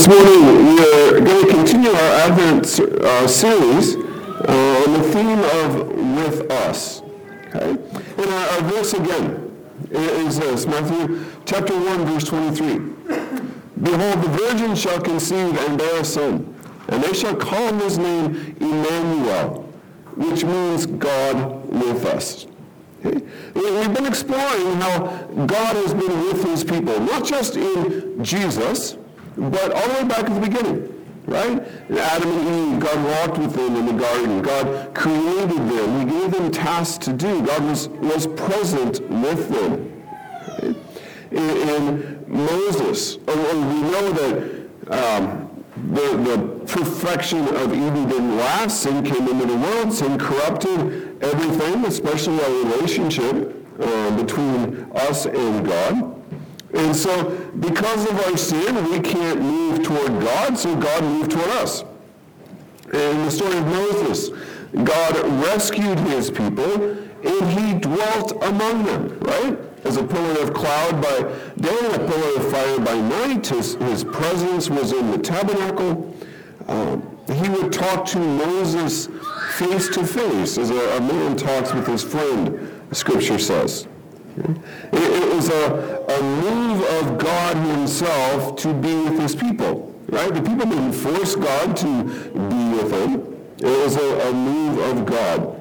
This morning we are going to continue our Advent series on the theme of with us. Okay? And our verse again is this, Matthew chapter 1, verse 23. Behold, the virgin shall conceive and bear a son, and they shall call his name Emmanuel, which means God with us. Okay? We've been exploring how God has been with his people, not just in Jesus, but all the way back at the beginning, right? Adam and Eve, God walked with them in the garden. God created them. He gave them tasks to do. God was present with them. Right? In Moses, we know that the perfection of Eden didn't last. Sin came into the world. Sin corrupted everything, especially our relationship between us and God. And so, because of our sin, we can't move toward God, so God moved toward us. In the story of Moses, God rescued his people, and he dwelt among them, right? As a pillar of cloud by day and a pillar of fire by night, his presence was in the tabernacle. He would talk to Moses face to face, as a man talks with his friend, Scripture says. It was a move of God himself to be with his people, right? The people didn't force God to be with them. It was a move of God.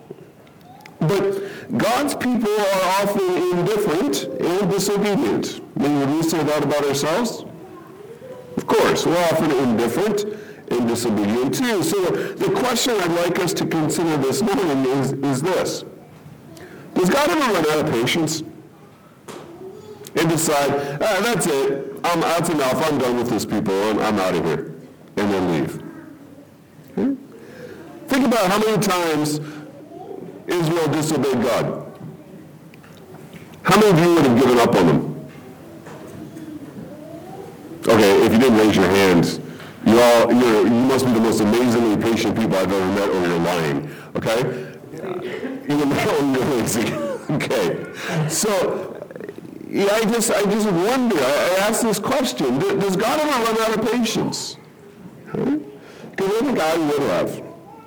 But God's people are often indifferent and disobedient. Would we say that about ourselves? Of course, we're often indifferent and disobedient too. So the question I'd like us to consider this morning is this. Does God ever run out of patience and decide, that's it, that's enough, I'm done with this people, I'm out of here, and then leave? Okay? Think about how many times Israel disobeyed God. How many of you would have given up on them? Okay, if you didn't raise your hands, you must be the most amazingly patient people I've ever met, or you're lying, okay? Even though you're lazy. Okay. So, I just wonder, I ask this question, does God ever run out of patience? Because I think I would have.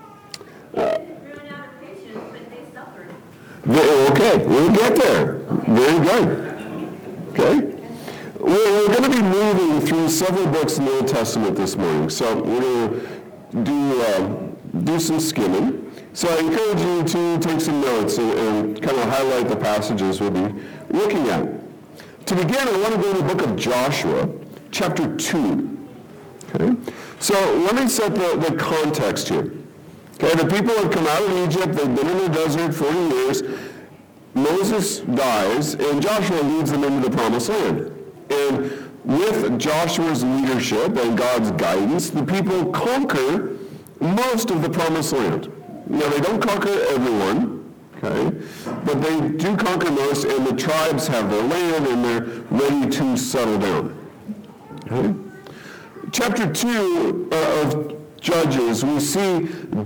Ran out of patience, but they suffered. Okay, we'll get there. Very good. Okay? We're going to be moving through several books in the Old Testament this morning, so we're going to do some skimming. So I encourage you to take some notes and kind of highlight the passages we'll be looking at. To begin, I want to go to the book of Joshua, chapter 2. Okay? So let me set the context here. Okay, the people have come out of Egypt. They've been in the desert 40 years. Moses dies, and Joshua leads them into the promised land. And with Joshua's leadership and God's guidance, the people conquer most of the promised land. Now, they don't conquer everyone, okay, but they do conquer most, and the tribes have their land, and they're ready to settle down. Okay? Chapter 2 of Judges, we see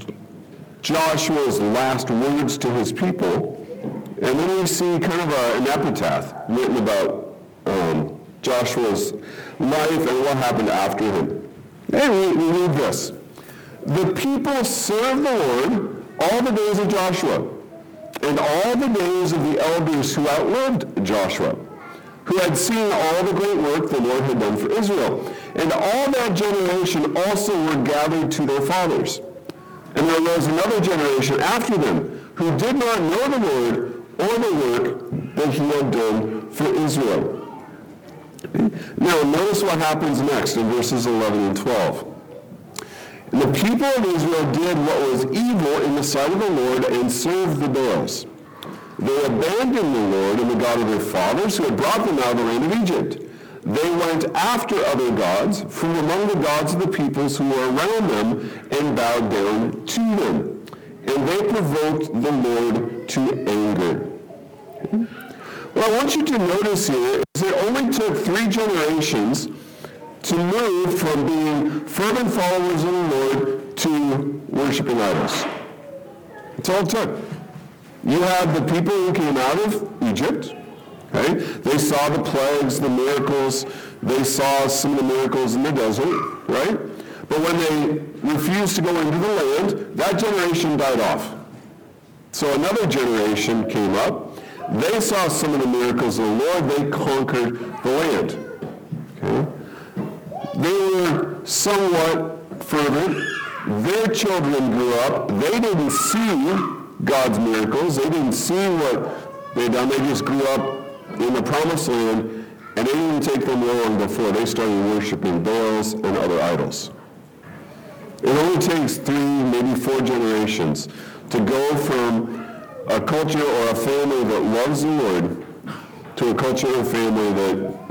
Joshua's last words to his people, and then we see kind of an epitaph written about Joshua's life and what happened after him. And we read this. The people served the Lord all the days of Joshua, and all the days of the elders who outlived Joshua, who had seen all the great work the Lord had done for Israel. And all that generation also were gathered to their fathers. And there was another generation after them, who did not know the Lord or the work that he had done for Israel. Now, notice what happens next in verses 11 and 12. And the people of Israel did what was evil in the sight of the Lord and served the Baals. They abandoned the Lord and the God of their fathers who had brought them out of the land of Egypt. They went after other gods from among the gods of the peoples who were around them and bowed down to them. And they provoked the Lord to anger. What I want you to notice here is it only took 3 generations to move from being fervent followers of the Lord to worshiping idols. That's all it took. You had the people who came out of Egypt, Okay? They saw the plagues, the miracles. They saw some of the miracles in the desert, right? But when they refused to go into the land, that generation died off. So another generation came up. They saw some of the miracles of the Lord. They conquered the land. Okay? They were somewhat fervent. Their children grew up. They didn't see God's miracles. They didn't see what they'd done. They just grew up in the promised land, and it didn't take them long before they started worshiping Baals and other idols. It only takes 3, maybe 4 generations to go from a culture or a family that loves the Lord to a culture or a family that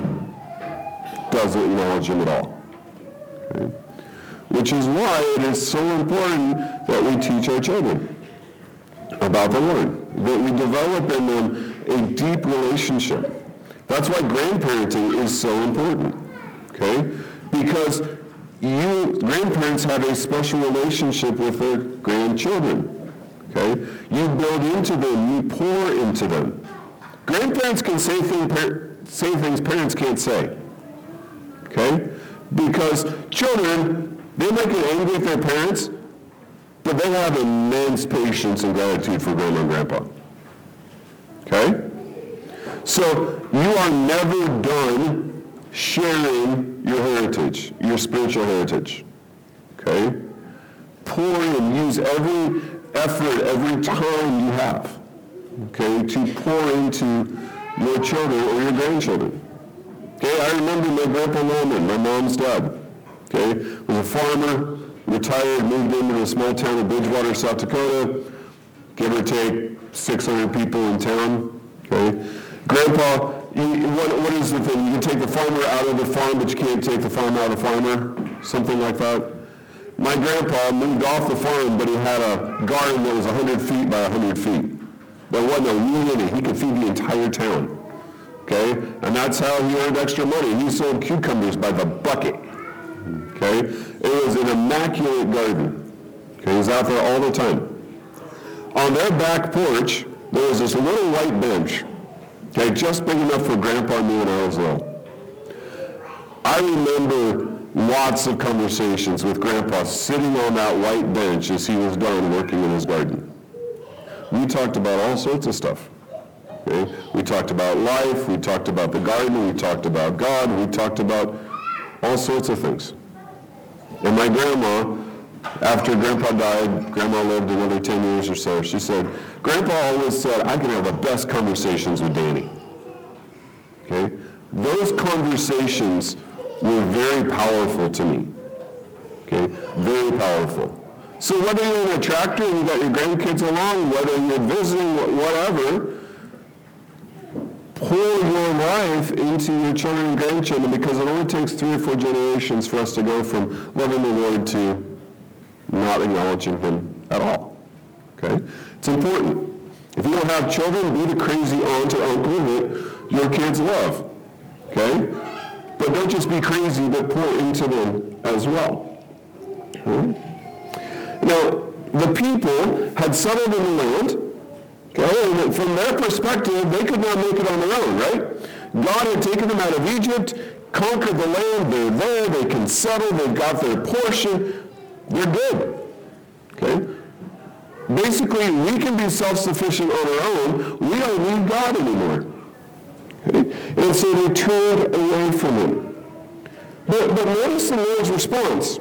doesn't acknowledge Him at all. Okay? Which is why it is so important that we teach our children about the Lord, that we develop in them a deep relationship. That's why grandparenting is so important, okay? Because grandparents have a special relationship with their grandchildren, okay? You build into them, you pour into them. Grandparents can say things parents can't say, okay? Because children, they might get angry at their parents, but they have immense patience and gratitude for grandma and grandpa. Okay? So you are never done sharing your heritage, your spiritual heritage. Okay? Pour in, use every effort, every time you have, okay, to pour into your children or your grandchildren. Okay? I remember my Grandpa Norman, my mom's dad, okay, was a farmer, retired, moved into a small town of Bridgewater, South Dakota, give or take 600 people in town, okay? Grandpa, what is the thing? You can take the farmer out of the farm, but you can't take the farm out of the farmer? Something like that? My grandpa moved off the farm, but he had a garden that was 100 feet by 100 feet. There wasn't a weed in it. He could feed the entire town, okay? And that's how he earned extra money. He sold cucumbers by the bucket, okay? It was an immaculate garden, okay? He was out there all the time. On their back porch, there was this little white bench, okay, just big enough for Grandpa and me when I was little. I remember lots of conversations with Grandpa sitting on that white bench as he was done working in his garden. We talked about all sorts of stuff. Okay? We talked about life, we talked about the garden, we talked about God, we talked about all sorts of things. And my grandma, after Grandpa died, Grandma lived another 10 years or so, she said, Grandpa always said, I can have the best conversations with Danny. Okay? Those conversations were very powerful to me. Okay? Very powerful. So whether you're in a tractor and you got your grandkids along, whether you're visiting, whatever, pour your life into your children and grandchildren, because it only takes 3 or 4 generations for us to go from loving the Lord to not acknowledging Him at all. Okay? It's important. If you don't have children, be the crazy aunt or uncle that your kids love. Okay? But don't just be crazy, but pour into them as well. Okay? Now, the people had settled in the land. Okay? And from their perspective, they could not make it on their own, right? God had taken them out of Egypt, conquered the land. They're there. They can settle. They've got their portion. They're good. Okay? Basically, we can be self-sufficient on our own. We don't need God anymore. Okay? And so they turned away from Him. But notice the Lord's response.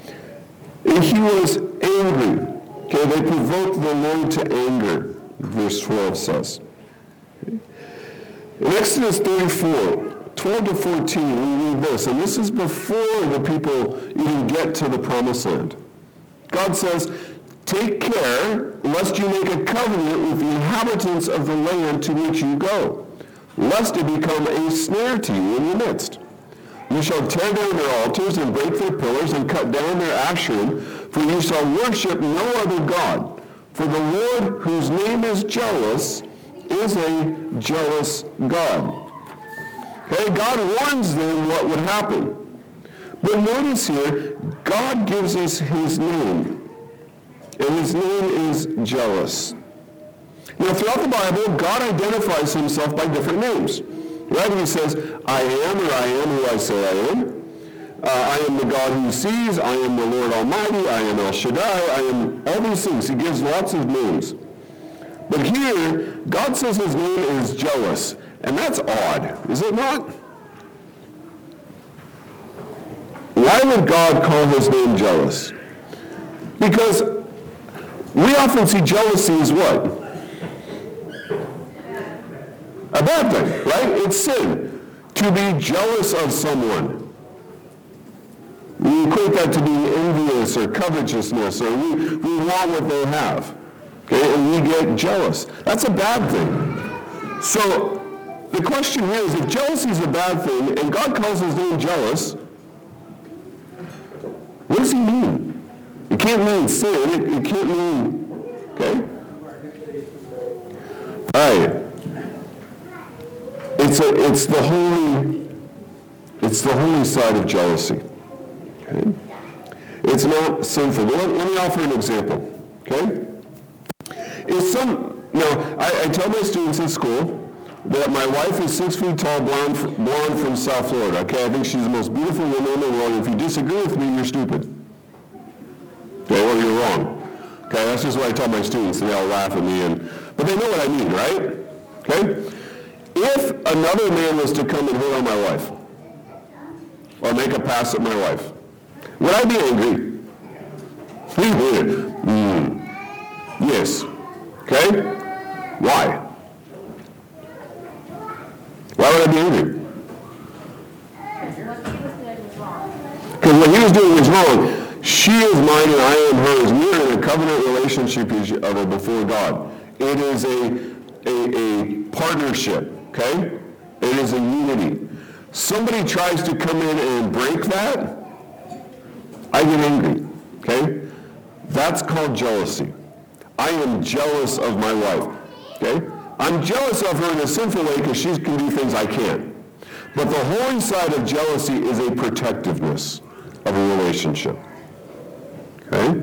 He was angry. Okay? They provoked the Lord to anger, verse 12 says. Okay? In Exodus 34, 12 to 14, we read this, and this is before the people even get to the promised land. God says, take care lest you make a covenant with the inhabitants of the land to which you go, lest it become a snare to you in your midst. You shall tear down their altars and break their pillars and cut down their Asherim, for you shall worship no other God. For the Lord, whose name is jealous, is a jealous God. Okay, God warns them what would happen. But notice here, God gives us His name. And His name is jealous. Now, throughout the Bible, God identifies himself by different names. Right? He says, I am, or I am who I say I am. I am the God who sees. I am the Lord Almighty. I am El Shaddai. I am all these things. He gives lots of names. But here, God says his name is jealous. And that's odd, is it not? Why would God call his name jealous? Because we often see jealousy as what? A bad thing, right? It's sin. To be jealous of someone. We equate that to being envious or covetousness, or we want what they have. Okay, and we get jealous. That's a bad thing. So the question here is, if jealousy is a bad thing, and God calls his name jealous, what does he mean? It can't mean sin. It can't mean, okay? All right. It's the holy side of jealousy. Okay? It's not sinful. But let me offer an example. Okay? I tell my students in school that my wife is 6 feet tall, blonde from South Florida. Okay, I think she's the most beautiful woman in the world. If you disagree with me, you're stupid. Okay, or you're wrong. Okay, that's just what I tell my students, and they all laugh at me. But they know what I mean, right? Okay? If another man was to come and hit on my wife, or make a pass at my wife, would I be angry? Yes. Okay? Why? Why would I be angry? Because what he was doing was wrong. She is mine and I am hers. We are in a covenant relationship before God. It is a partnership, okay? It is a unity. Somebody tries to come in and break that, I get angry, okay? That's called jealousy. I am jealous of my wife, okay? I'm jealous of her in a sinful way because she can do things I can't. But the holy side of jealousy is a protectiveness of a relationship, okay?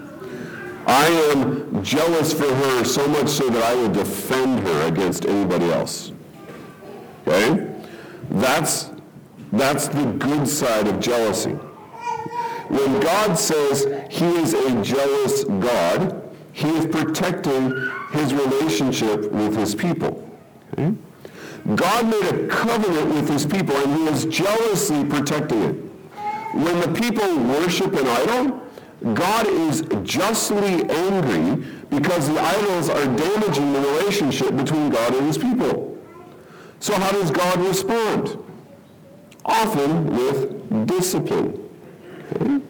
I am jealous for her so much so that I will defend her against anybody else, okay? That's the good side of jealousy. When God says he is a jealous God, he is protecting his relationship with his people. Okay? God made a covenant with his people, and he is jealously protecting it. When the people worship an idol, God is justly angry because the idols are damaging the relationship between God and his people. So how does God respond? Often with discipline. Okay?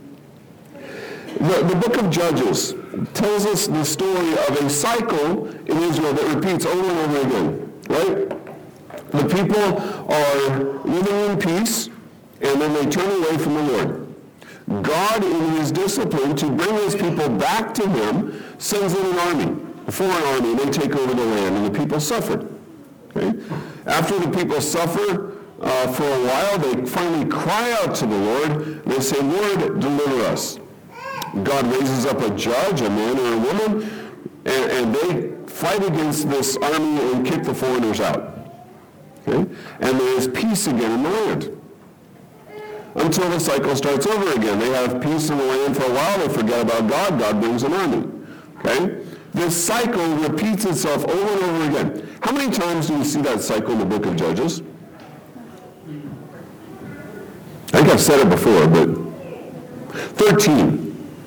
The book of Judges tells us the story of a cycle in Israel that repeats over and over again, right? The people are living in peace, and then they turn away from the Lord. God, in his discipline to bring his people back to him, sends in an army, a foreign army, and they take over the land, and the people suffered. Okay? After the people suffer for a while, they finally cry out to the Lord. They say, Lord, deliver us. God raises up a judge, a man or a woman, and they fight against this army and kick the foreigners out. Okay? And there is peace again in the land. Until the cycle starts over again. They have peace in the land for a while, they forget about God, God brings an army. Okay? This cycle repeats itself over and over again. How many times do we see that cycle in the book of Judges? I think I've said it before, but 13.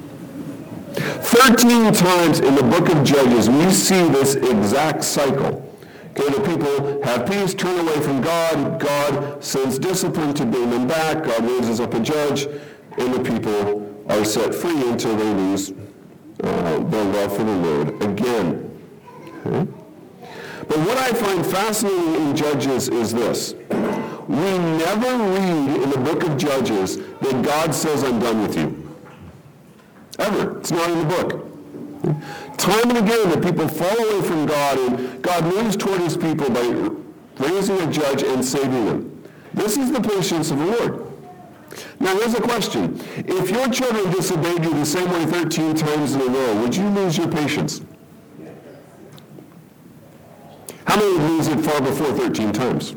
13 times in the book of Judges, we see this exact cycle. Okay, the people have peace, turn away from God. God sends discipline to bring them back. God raises up a judge, and the people are set free until they lose their love for the Lord again. Okay? But what I find fascinating in Judges is this. We never read in the book of Judges that God says, I'm done with you. Ever. It's not in the book. Time and again, the people fall away from God, and God moves toward his people by raising a judge and saving them. This is the patience of the Lord. Now, here's a question. If your children disobeyed you the same way 13 times in a row, would you lose your patience? How many would lose it far before 13 times?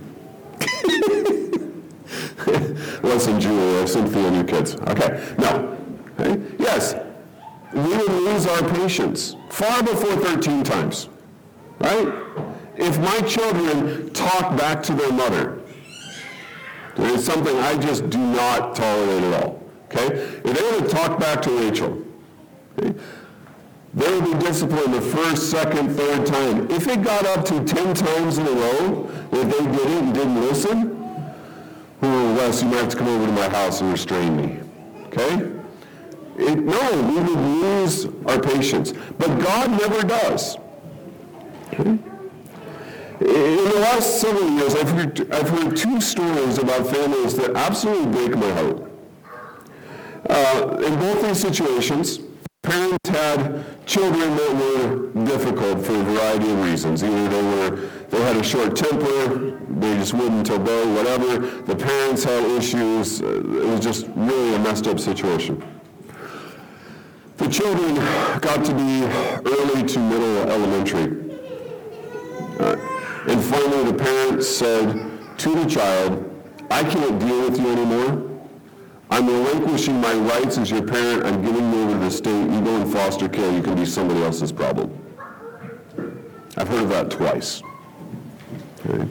Listen, Julie, Cynthia and your kids. Okay, no. Okay? Yes, we would lose our patience far before 13 times, right? If my children talk back to their mother, it is something I just do not tolerate at all, okay? If they were to talk back to Rachel, okay, they would be disciplined the first, second, third time. If it got up to 10 times in a row, if they did it and didn't listen, oh, Wes, you might have to come over to my house and restrain me, okay? No, we would lose our patience. But God never does. Okay? In the last several years, I've heard two stories about families that absolutely break my heart. In both these situations, parents had children that were difficult for a variety of reasons. Either they had a short temper, they just wouldn't obey, whatever. The parents had issues. It was just really a messed up situation. The children got to be early to middle elementary. And finally the parents said to the child, I can't deal with you anymore. I'm relinquishing my rights as your parent. I'm giving you over to the state. You go in foster care. You can be somebody else's problem. I've heard of that twice. Okay.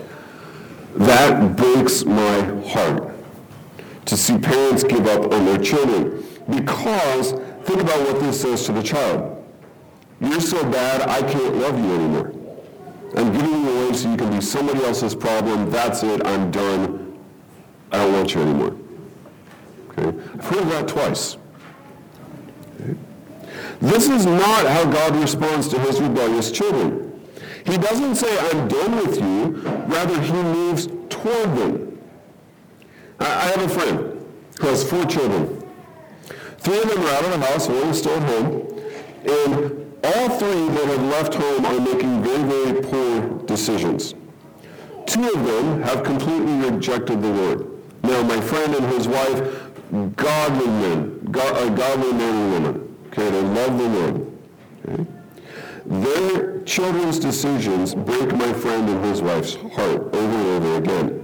That breaks my heart to see parents give up on their children, because think about what this says to the child. You're so bad, I can't love you anymore. I'm giving you away so you can be somebody else's problem. That's it. I'm done. I don't want you anymore. Okay? I've heard that twice. Okay? This is not how God responds to his rebellious children. He doesn't say, I'm done with you. Rather, he moves toward them. I have a friend who has 4 children. 3 of them are out of the house, 1 is still at home. And all 3 that have left home are making very, very poor decisions. 2 of them have completely rejected the Lord. Now, my friend and his wife, godly men, godly men and women. Okay, they love the Lord. Okay? Their children's decisions break my friend and his wife's heart over and over again.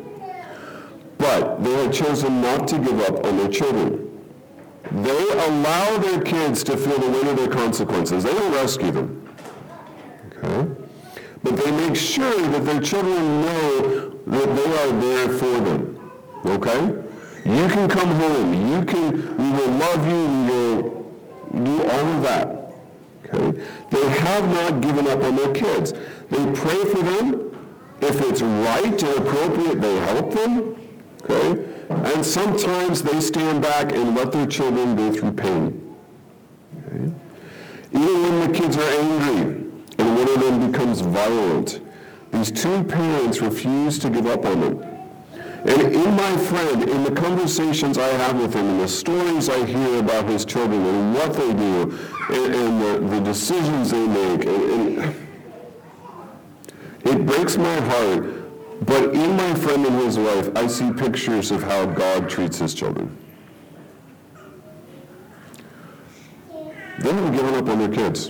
But they have chosen not to give up on their children. They allow their kids to feel the weight of their consequences. They don't rescue them. Okay? But they make sure that their children know that they are there for them. Okay? You can come home. We will love you. We will do all of that. Okay? They have not given up on their kids. They pray for them. If it's right and appropriate, they help them. Okay? And sometimes they stand back and let their children go through pain. Okay? Even when the kids are angry and one of them becomes violent, these 2 parents refuse to give up on them. And in my friend, in the conversations I have with him, and the stories I hear about his children and what they do, and the decisions they make, and it breaks my heart. But in my friend and his wife, I see pictures of how God treats his children. They haven't given up on their kids.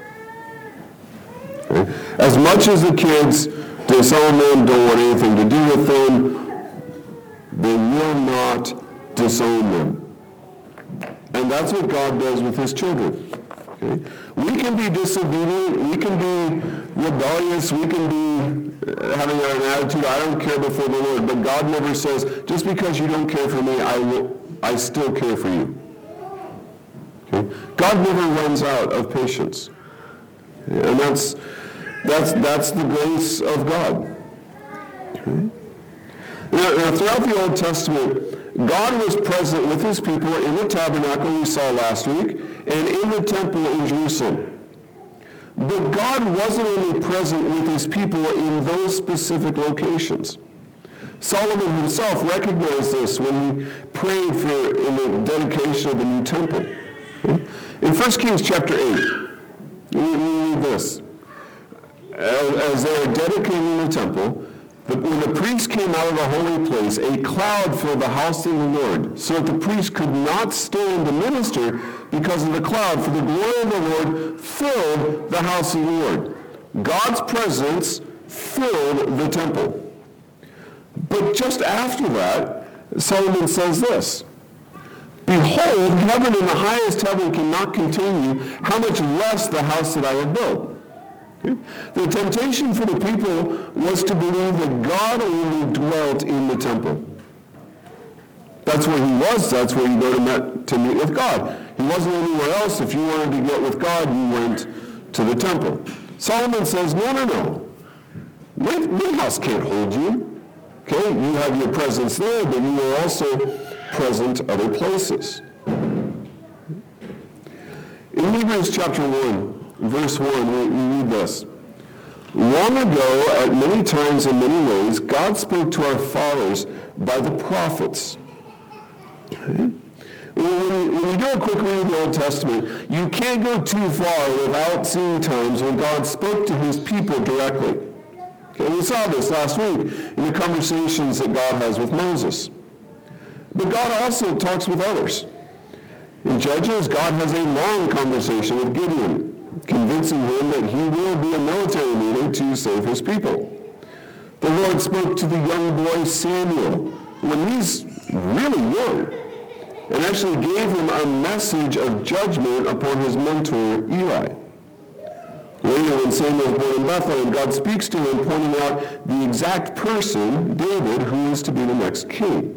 Okay? As much as the kids disown them, don't want anything to do with them, they will not disown them. And that's what God does with his children. Okay? We can be disobedient, we can be rebellious, we can be having an attitude, I don't care before the Lord, but God never says, just because you don't care for me, I still care for you. Okay? God never runs out of patience. And that's the grace of God. Okay? Now, throughout the Old Testament, God was present with his people in the tabernacle we saw last week and in the temple in Jerusalem. But God wasn't only present with his people in those specific locations. Solomon himself recognized this when he prayed in the dedication of the new temple. In 1 Kings chapter 8, we read this. As they are dedicating the temple, when the priest came out of the holy place, a cloud filled the house of the Lord, so that the priest could not stand to minister because of the cloud, for the glory of the Lord filled the house of the Lord. God's presence filled the temple. But just after that, Solomon says this, "Behold, heaven and the highest heaven cannot contain you, how much less the house that I have built." Okay? The temptation for the people was to believe that God only dwelt in the temple. That's where he was. That's where you go to meet with God. He wasn't anywhere else. If you wanted to get with God, you went to the temple. Solomon says, no. My house can't hold you. Okay, you have your presence there, but you are also present other places. In Hebrews chapter 1, verse 1, we read this. "Long ago, at many times and many ways, God spoke to our fathers by the prophets." Okay? When you do a quick read of the Old Testament, you can't go too far without seeing times when God spoke to his people directly. Okay, we saw this last week in the conversations that God has with Moses. But God also talks with others. In Judges, God has a long conversation with Gideon, convincing him that he will be a military leader to save his people. The Lord spoke to the young boy Samuel when he's really young, and actually gave him a message of judgment upon his mentor, Eli. Later, when Samuel is born in Bethlehem, God speaks to him, pointing out the exact person, David, who is to be the next king.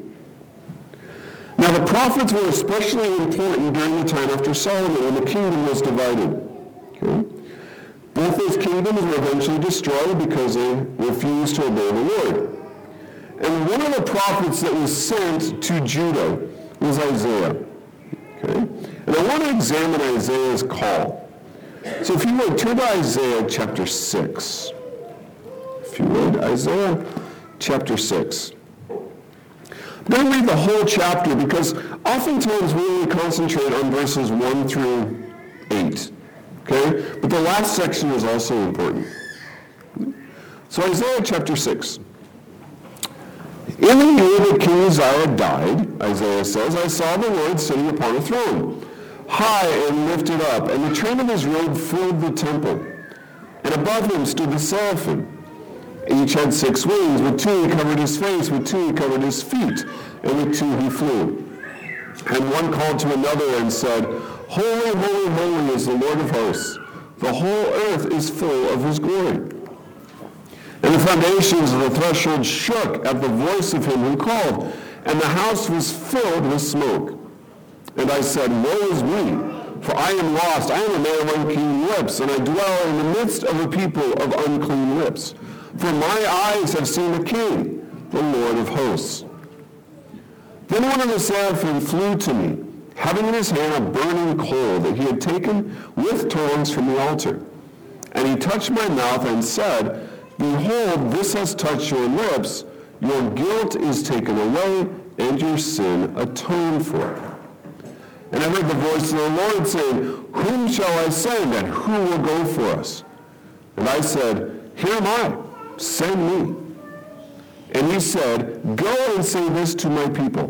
Now, the prophets were especially important during the time after Solomon, when the kingdom was divided. Okay? Both those kingdoms were eventually destroyed because they refused to obey the Lord. And one of the prophets that was sent to Judah was Isaiah. Okay? And I want to examine Isaiah's call. So if you would, turn to Isaiah chapter 6. If you would, Isaiah chapter 6. I'm going to read the whole chapter because oftentimes we only concentrate on verses 1 through 8. Okay? But the last section is also important. So Isaiah chapter 6. "In the year that King Uzziah died," Isaiah says, "I saw the Lord sitting upon a throne, high and lifted up, and the train of his robe filled the temple. And above him stood the seraphim. Each had 6 wings. With 2 he covered his face, with 2 he covered his feet, and with 2 he flew. And one called to another and said, Holy, holy, holy is the Lord of hosts. The whole earth is full of his glory. And the foundations of the threshold shook at the voice of him who called, and the house was filled with smoke. And I said, Woe is me, for I am lost. I am a man of unclean lips, and I dwell in the midst of a people of unclean lips. For my eyes have seen the King, the Lord of hosts. Then one of the seraphim flew to me, having in his hand a burning coal that he had taken with tongs from the altar. And he touched my mouth and said, Behold, this has touched your lips. Your guilt is taken away, and your sin atoned for. And I heard the voice of the Lord saying, Whom shall I send, and who will go for us? And I said, Here am I, send me. And he said, Go and say this to my people.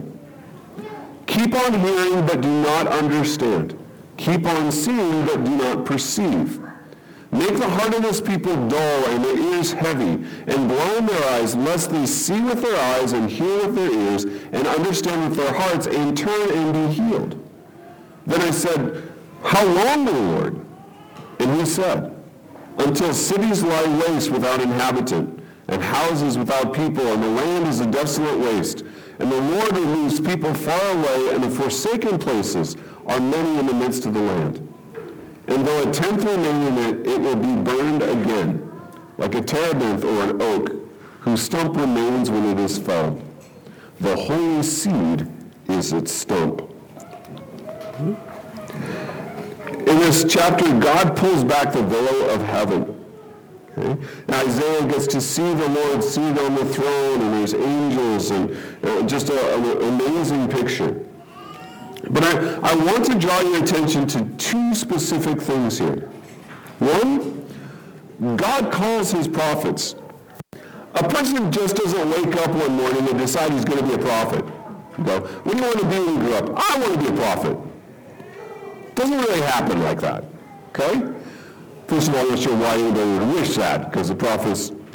Keep on hearing, but do not understand. Keep on seeing, but do not perceive. Make the heart of this people dull and their ears heavy, and blind their eyes, lest they see with their eyes and hear with their ears, and understand with their hearts, and turn and be healed. Then I said, How long, O Lord? And he said, Until cities lie waste without inhabitant, and houses without people, and the land is a desolate waste. And the Lord removes people far away, and the forsaken places are many in the midst of the land. And though a tenth remain in it, it will be burned again, like a terebinth or an oak, whose stump remains when it is felled. The holy seed is its stump. In this chapter, God pulls back the veil of heaven. Okay? Now Isaiah gets to see the Lord seated on the throne, and there's angels, and just an amazing picture. But I want to draw your attention to 2 specific things here. One, God calls his prophets. A person just doesn't wake up one morning and decide he's going to be a prophet. You go, what do you want to be when you grow up? I want to be a prophet. Doesn't really happen like that. Okay? First of all, I'm not sure why anybody would wish that, because the prophets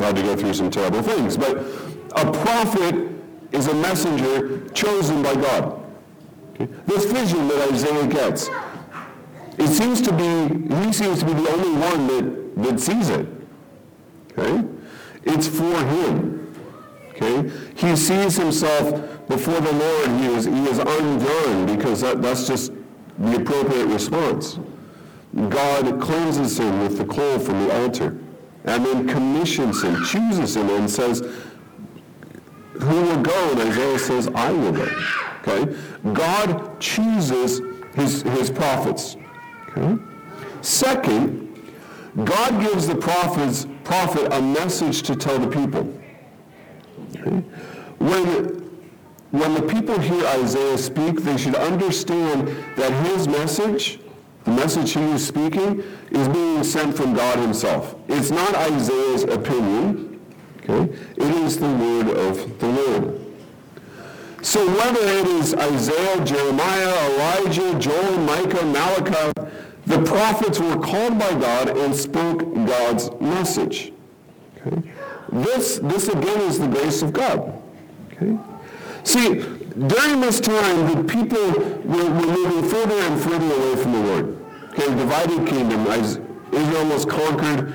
had to go through some terrible things. But a prophet is a messenger chosen by God. Okay? This vision that Isaiah gets, he seems to be the only one that sees it. Okay? It's for him. Okay? He sees himself before the Lord. He is undone, because that's just the appropriate response. God cleanses him with the coal from the altar, and then commissions him, chooses him, and says, who will go? And Isaiah says, I will go. Okay? God chooses his prophets. Okay? Second, God gives the prophet a message to tell the people. Okay? When the people hear Isaiah speak, they should understand that his message, the message he is speaking, is being sent from God himself. It's not Isaiah's opinion. Okay? It is the word of the Lord. So whether it is Isaiah, Jeremiah, Elijah, Joel, Micah, Malachi, the prophets were called by God and spoke God's message. Okay? This again is the grace of God. Okay? See, during this time, the people were moving further and further away from the Lord. Okay, divided kingdom. Israel was conquered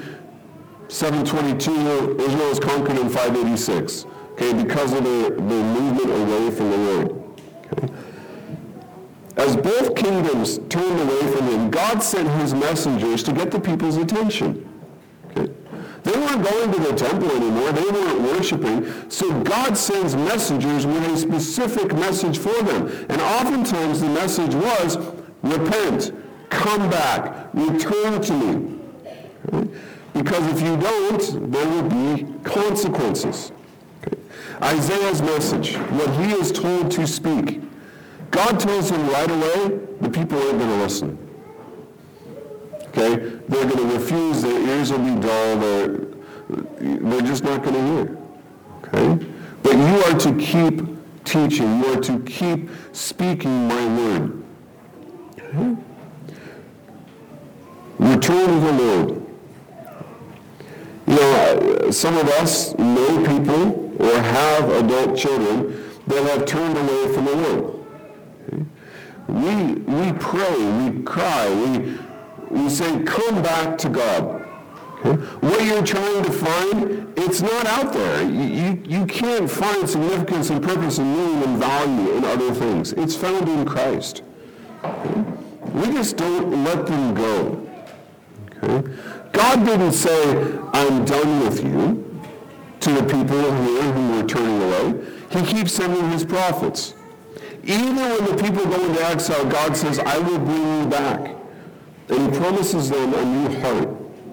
722. Israel was conquered in 586. Okay, because of the movement away from the Lord. Okay. As both kingdoms turned away from him, God sent his messengers to get the people's attention. Okay. They weren't going to the temple anymore. They weren't worshiping. So God sends messengers with a specific message for them. And oftentimes the message was, repent, come back, return to me. Okay. Because if you don't, there will be consequences. Okay. Isaiah's message, what he is told to speak, God tells him right away, the people aren't going to listen. Okay? They're going to refuse, their ears will be dull, they're just not going to hear. Okay? But you are to keep teaching, you are to keep speaking my word. Okay? Return to the Lord. You know, some of us know people or have adult children that have turned away from the Lord. Okay? We pray, we cry, we say, come back to God. Okay? What you're trying to find, it's not out there. You can't find significance and purpose and meaning and value in other things. It's found in Christ. Okay? We just don't let them go. Okay? God didn't say, I'm done with you, to the people here who were turning away. He keeps sending his prophets. Even when the people go into exile, God says, I will bring you back. And he promises them a new heart.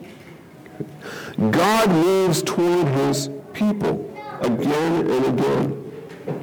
God moves toward his people again and again.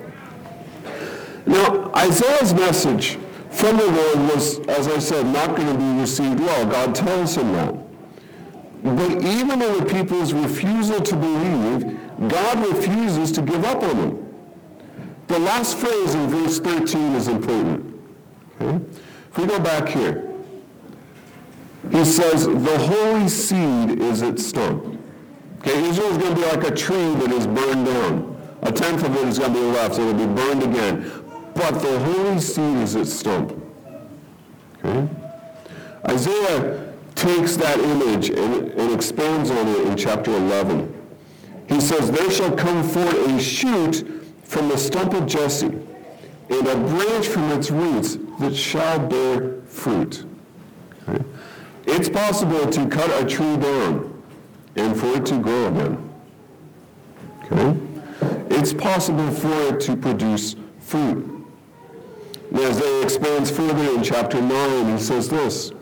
Now, Isaiah's message from the Lord was, as I said, not going to be received well. God tells him that. But even in the people's refusal to believe, God refuses to give up on them. The last phrase in verse 13 is important. Okay? If we go back here, he says, the holy seed is its stump. Okay, Israel is going to be like a tree that is burned down. A tenth of it is going to be left, so it will be burned again. But the holy seed is its stump. Okay? Isaiah takes that image and expands on it in chapter 11. He says, there shall come forth a shoot from the stump of Jesse, and a branch from its roots that shall bear fruit. Okay? It's possible to cut a tree down and for it to grow again. Okay? It's possible for it to produce fruit. And as they expands further in chapter 9, he says this,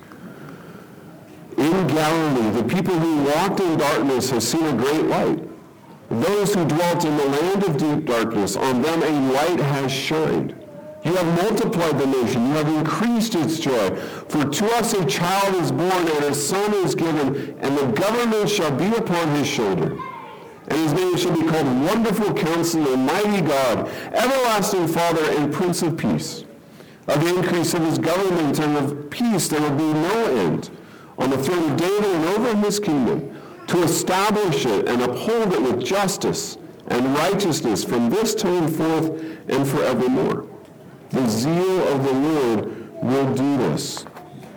in Galilee, the people who walked in darkness have seen a great light. Those who dwelt in the land of deep darkness, on them a light has shined. You have multiplied the nation. You have increased its joy. For to us a child is born, and a son is given, and the government shall be upon his shoulder. And his name shall be called Wonderful Counselor, Mighty God, Everlasting Father, and Prince of Peace. Of the increase of his government and of peace there will be no end, on the throne of David and over his kingdom, to establish it and uphold it with justice and righteousness from this time forth and forevermore. The zeal of the Lord will do this.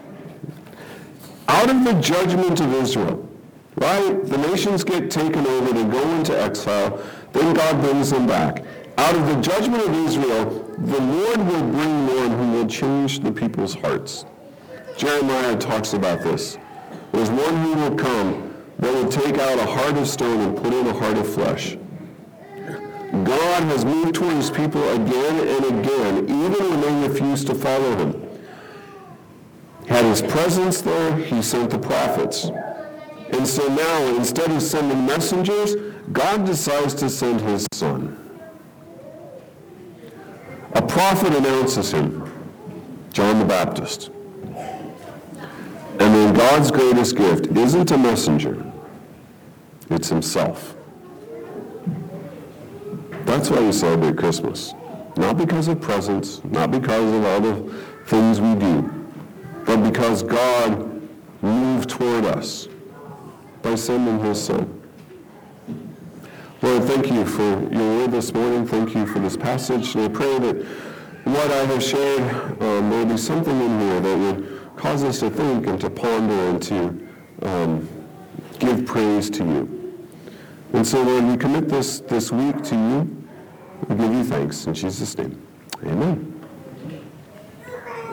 Out of the judgment of Israel, right? The nations get taken over, they go into exile, then God brings them back. Out of the judgment of Israel, the Lord will bring one who will change the people's hearts. Jeremiah talks about this. There's one who will come that will take out a heart of stone and put in a heart of flesh. God has moved toward his people again and again, even when they refused to follow him. Had his presence there, he sent the prophets. And so now, instead of sending messengers, God decides to send his son. A prophet announces him, John the Baptist. And then God's greatest gift isn't a messenger, it's himself. That's why we celebrate Christmas. Not because of presents, not because of all the things we do, but because God moved toward us by sending his son. Lord, thank you for your word this morning. Thank you for this passage. And I pray that what I have shared will be something in here that would cause us to think and to ponder and to give praise to you. And so, Lord, we commit this week to you. We give you thanks. In Jesus' name, amen.